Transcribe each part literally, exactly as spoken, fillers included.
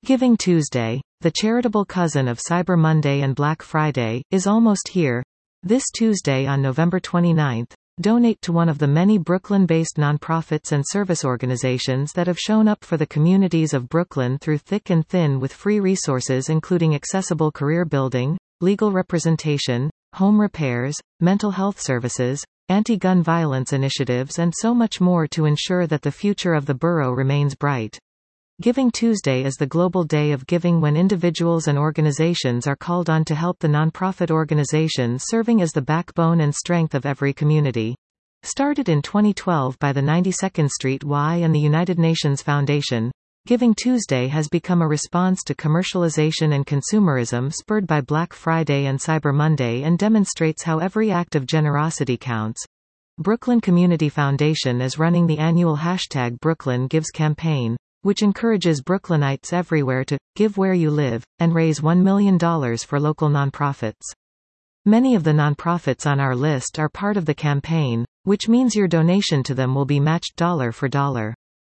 Giving Tuesday, the charitable cousin of Cyber Monday and Black Friday, is almost here. This Tuesday on November twenty-ninth, donate to one of the many Brooklyn-based nonprofits and service organizations that have shown up for the communities of Brooklyn through thick and thin with free resources including accessible career building, legal representation, home repairs, mental health services, anti-gun violence initiatives and so much more to ensure that the future of the borough remains bright. Giving Tuesday is the global day of giving when individuals and organizations are called on to help the nonprofit organizations serving as the backbone and strength of every community. Started in twenty twelve by the ninety-second Street Y and the United Nations Foundation, Giving Tuesday has become a response to commercialization and consumerism spurred by Black Friday and Cyber Monday and demonstrates how every act of generosity counts. Brooklyn Community Foundation is running the annual hashtag Brooklyn Gives campaign, which encourages Brooklynites everywhere to give where you live and raise one million dollars for local nonprofits. Many of the nonprofits on our list are part of the campaign, which means your donation to them will be matched dollar for dollar.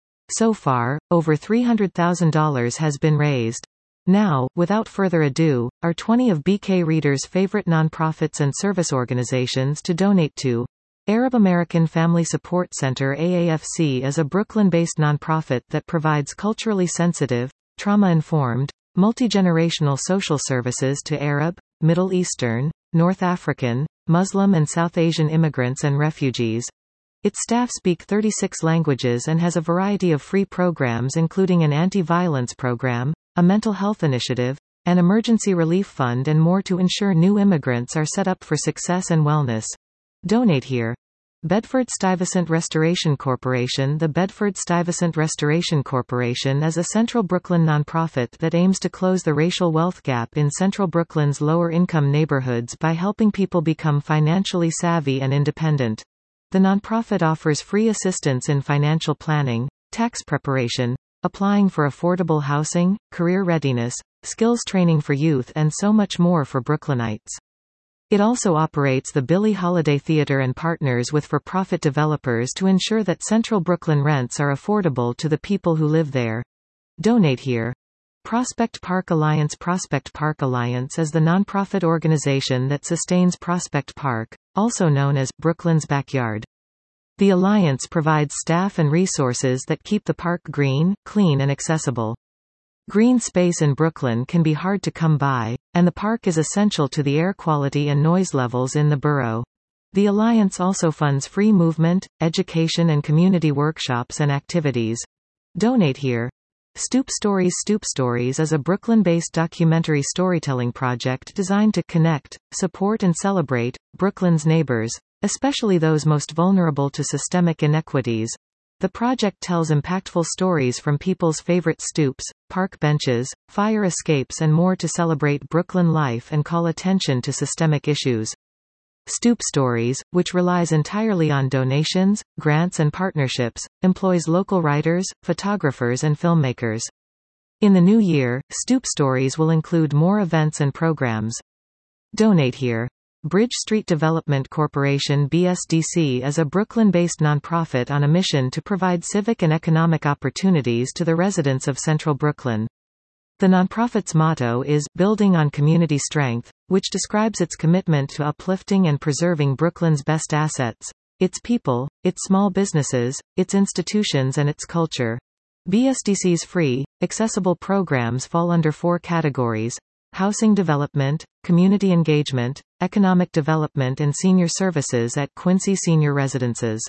So far, over three hundred thousand dollars has been raised. Now, without further ado, are twenty of B K Reader's favorite nonprofits and service organizations to donate to. Arab American Family Support Center A A F C is a Brooklyn-based nonprofit that provides culturally sensitive, trauma-informed, multi-generational social services to Arab, Middle Eastern, North African, Muslim and South Asian immigrants and refugees. Its staff speak thirty-six languages and has a variety of free programs including an anti-violence program, a mental health initiative, an emergency relief fund and more to ensure new immigrants are set up for success and wellness. Donate here. Bedford-Stuyvesant Restoration Corporation. The Bedford-Stuyvesant Restoration Corporation is a Central Brooklyn nonprofit that aims to close the racial wealth gap in Central Brooklyn's lower-income neighborhoods by helping people become financially savvy and independent. The nonprofit offers free assistance in financial planning, tax preparation, applying for affordable housing, career readiness, skills training for youth and so much more for Brooklynites. It also operates the Billie Holiday Theater and partners with for-profit developers to ensure that Central Brooklyn rents are affordable to the people who live there. Donate here. Prospect Park Alliance. Prospect Park Alliance is the nonprofit organization that sustains Prospect Park, also known as Brooklyn's Backyard. The alliance provides staff and resources that keep the park green, clean and accessible. Green space in Brooklyn can be hard to come by, and the park is essential to the air quality and noise levels in the borough. The alliance also funds free movement, education and community workshops and activities. Donate here. Stoop Stories. Stoop Stories is a Brooklyn-based documentary storytelling project designed to connect, support and celebrate Brooklyn's neighbors, especially those most vulnerable to systemic inequities. The project tells impactful stories from people's favorite stoops, park benches, fire escapes and more to celebrate Brooklyn life and call attention to systemic issues. Stoop Stories, which relies entirely on donations, grants and partnerships, employs local writers, photographers and filmmakers. In the new year, Stoop Stories will include more events and programs. Donate here. Bridge Street Development Corporation. B S D C is a Brooklyn-based nonprofit on a mission to provide civic and economic opportunities to the residents of Central Brooklyn. The nonprofit's motto is Building on Community Strength, which describes its commitment to uplifting and preserving Brooklyn's best assets, its people, its small businesses, its institutions and its culture. B S D C's free, accessible programs fall under four categories: housing development, community engagement, economic development and senior services at Quincy Senior Residences.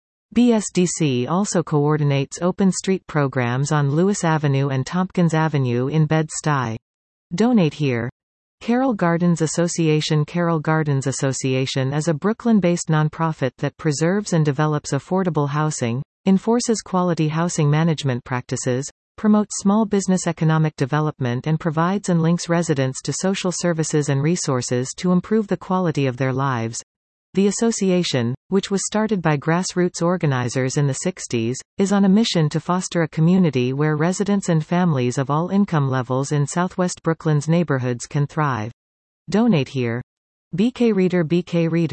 B S D C also coordinates open street programs on Lewis Avenue and Tompkins Avenue in Bed-Stuy. Donate here. Carroll Gardens Association. Carroll Gardens Association is a Brooklyn-based nonprofit that preserves and develops affordable housing, enforces quality housing management practices, promotes small business economic development and provides and links residents to social services and resources to improve the quality of their lives. The association, which was started by grassroots organizers in the sixties, is on a mission to foster a community where residents and families of all income levels in Southwest Brooklyn's neighborhoods can thrive. Donate here. B K Reader. B K Reader,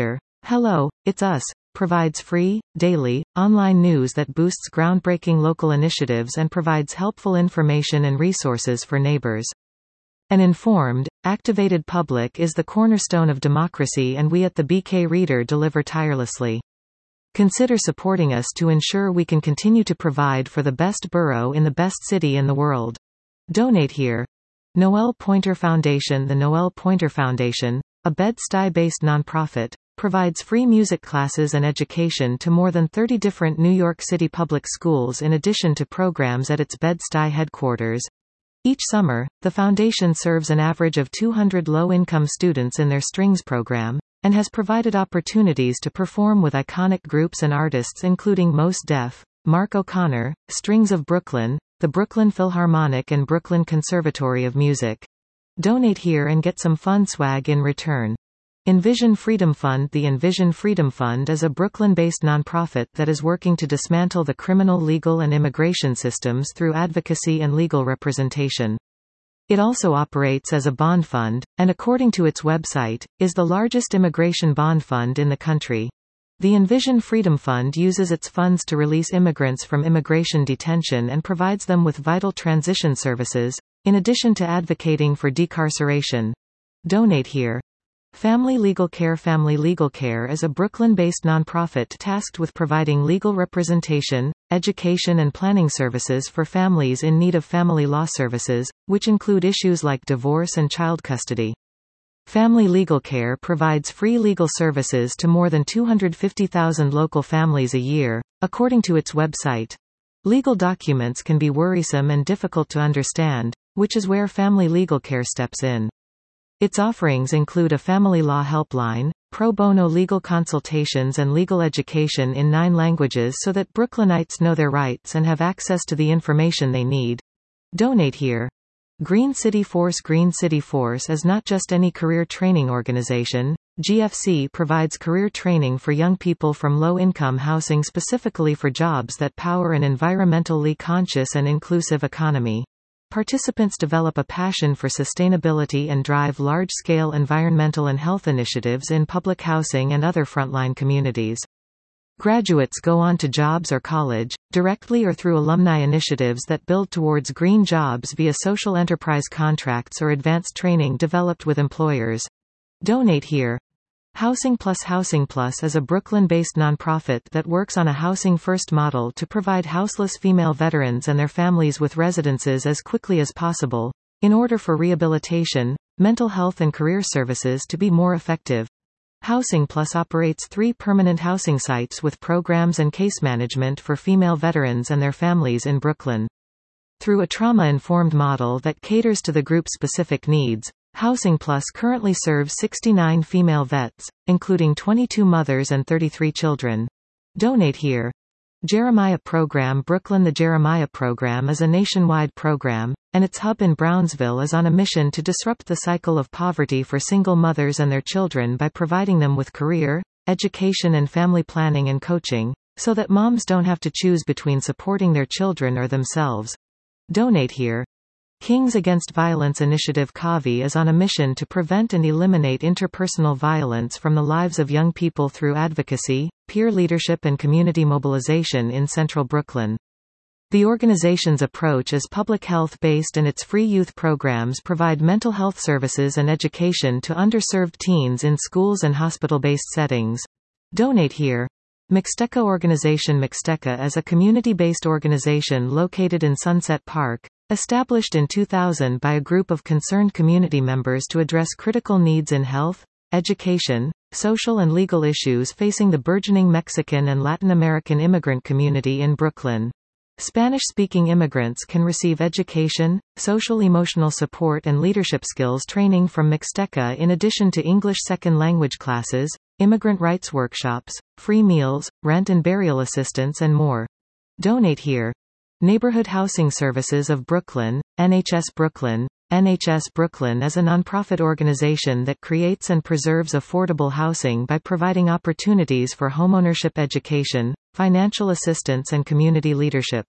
Hello, It's Us provides free, daily, online news that boosts groundbreaking local initiatives and provides helpful information and resources for neighbors. An informed, activated public is the cornerstone of democracy, and we at the B K Reader deliver tirelessly. Consider supporting us to ensure we can continue to provide for the best borough in the best city in the world. Donate here. Noel Pointer Foundation. The Noel Pointer Foundation, a Bed-Stuy-based nonprofit, provides free music classes and education to more than thirty different New York City public schools in addition to programs at its Bed-Stuy headquarters. Each summer, the foundation serves an average of two hundred low-income students in their Strings program, and has provided opportunities to perform with iconic groups and artists including Mos Def, Mark O'Connor, Strings of Brooklyn, the Brooklyn Philharmonic and Brooklyn Conservatory of Music. Donate here and get some fun swag in return. Envision Freedom Fund. The Envision Freedom Fund is a Brooklyn-based nonprofit that is working to dismantle the criminal, legal and immigration systems through advocacy and legal representation. It also operates as a bond fund, and according to its website, is the largest immigration bond fund in the country. The Envision Freedom Fund uses its funds to release immigrants from immigration detention and provides them with vital transition services, in addition to advocating for decarceration. Donate here. Family Legal Care. Family Legal Care is a Brooklyn-based nonprofit tasked with providing legal representation, education and planning services for families in need of family law services, which include issues like divorce and child custody. Family Legal Care provides free legal services to more than two hundred fifty thousand local families a year, according to its website. Legal documents can be worrisome and difficult to understand, which is where Family Legal Care steps in. Its offerings include a family law helpline, pro bono legal consultations and legal education in nine languages so that Brooklynites know their rights and have access to the information they need. Donate here. Green City Force. Green City Force is not just any career training organization. G F C provides career training for young people from low-income housing specifically for jobs that power an environmentally conscious and inclusive economy. Participants develop a passion for sustainability and drive large-scale environmental and health initiatives in public housing and other frontline communities. Graduates go on to jobs or college, directly or through alumni initiatives that build towards green jobs via social enterprise contracts or advanced training developed with employers. Donate here. Housing Plus. Housing Plus is a Brooklyn-based nonprofit that works on a housing-first model to provide houseless female veterans and their families with residences as quickly as possible, in order for rehabilitation, mental health and career services to be more effective. Housing Plus operates three permanent housing sites with programs and case management for female veterans and their families in Brooklyn. Through a trauma-informed model that caters to the group's specific needs, Housing Plus currently serves sixty-nine female vets, including twenty-two mothers and thirty-three children. Donate here. Jeremiah Program. Brooklyn. The Jeremiah Program is a nationwide program, and its hub in Brownsville is on a mission to disrupt the cycle of poverty for single mothers and their children by providing them with career, education and family planning and coaching, so that moms don't have to choose between supporting their children or themselves. Donate here. Kings Against Violence Initiative. C A V I is on a mission to prevent and eliminate interpersonal violence from the lives of young people through advocacy, peer leadership and community mobilization in central Brooklyn. The organization's approach is public health-based, and its free youth programs provide mental health services and education to underserved teens in schools and hospital-based settings. Donate here. Mixteca Organization. Mixteca is a community-based organization located in Sunset Park, established in two thousand by a group of concerned community members to address critical needs in health, education, social and legal issues facing the burgeoning Mexican and Latin American immigrant community in Brooklyn. Spanish-speaking immigrants can receive education, social-emotional support and leadership skills training from Mixteca in addition to English second language classes, immigrant rights workshops, free meals, rent and burial assistance and more. Donate here. Neighborhood Housing Services of Brooklyn, N H S Brooklyn. N H S Brooklyn is a nonprofit organization that creates and preserves affordable housing by providing opportunities for homeownership, education, financial assistance and community leadership.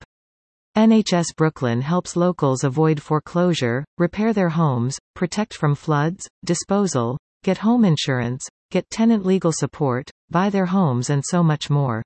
N H S Brooklyn helps locals avoid foreclosure, repair their homes, protect from floods, disposal, get home insurance, get tenant legal support, buy their homes and so much more.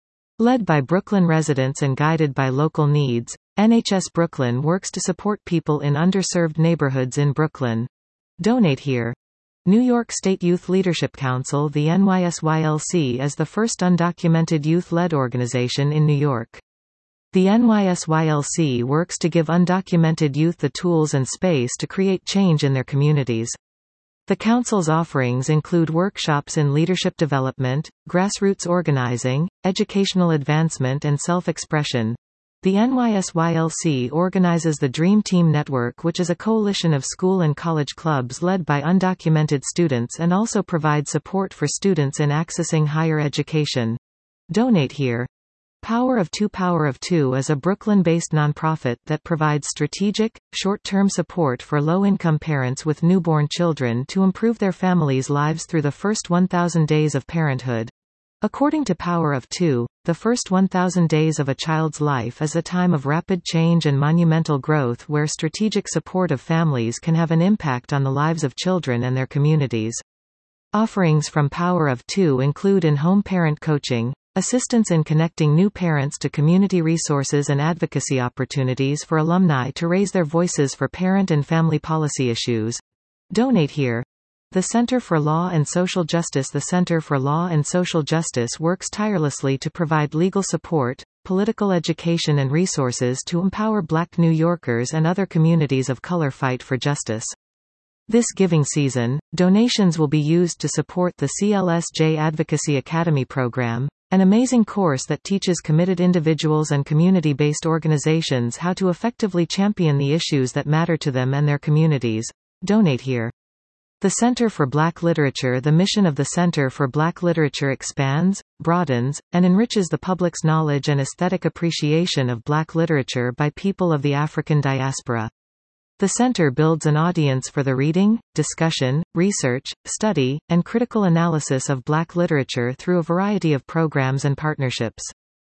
Led by Brooklyn residents and guided by local needs, N H S Brooklyn works to support people in underserved neighborhoods in Brooklyn. Donate here. New York State Youth Leadership Council. The N Y S Y L C is the first undocumented youth-led organization in New York. The N Y S Y L C works to give undocumented youth the tools and space to create change in their communities. The Council's offerings include workshops in leadership development, grassroots organizing, educational advancement and self-expression. The N Y S Y L C organizes the Dream Team Network, which is a coalition of school and college clubs led by undocumented students and also provides support for students in accessing higher education. Donate here. Power of Two. Power of Two is a Brooklyn-based nonprofit that provides strategic, short-term support for low-income parents with newborn children to improve their families' lives through the first one thousand days of parenthood. According to Power of Two, the first one thousand days of a child's life is a time of rapid change and monumental growth where strategic support of families can have an impact on the lives of children and their communities. Offerings from Power of Two include in-home parent coaching, assistance in connecting new parents to community resources and advocacy opportunities for alumni to raise their voices for parent and family policy issues. Donate here. The Center for Law and Social Justice. The Center for Law and Social Justice works tirelessly to provide legal support, political education and resources to empower Black New Yorkers and other communities of color fight for justice. This giving season, donations will be used to support the C L S J Advocacy Academy program, an amazing course that teaches committed individuals and community-based organizations how to effectively champion the issues that matter to them and their communities. Donate here. The Center for Black Literature. The mission of the Center for Black Literature expands, broadens, and enriches the public's knowledge and aesthetic appreciation of Black literature by people of the African diaspora. The center builds an audience for the reading, discussion, research, study, and critical analysis of Black literature through a variety of programs and partnerships.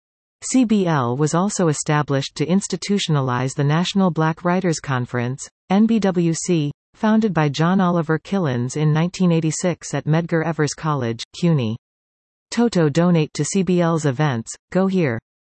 C B L was also established to institutionalize the National Black Writers Conference, N B W C, founded by John Oliver Killens in nineteen eighty-six at Medgar Evers College, C U N Y. Toto. Donate to C B L's events. Go here.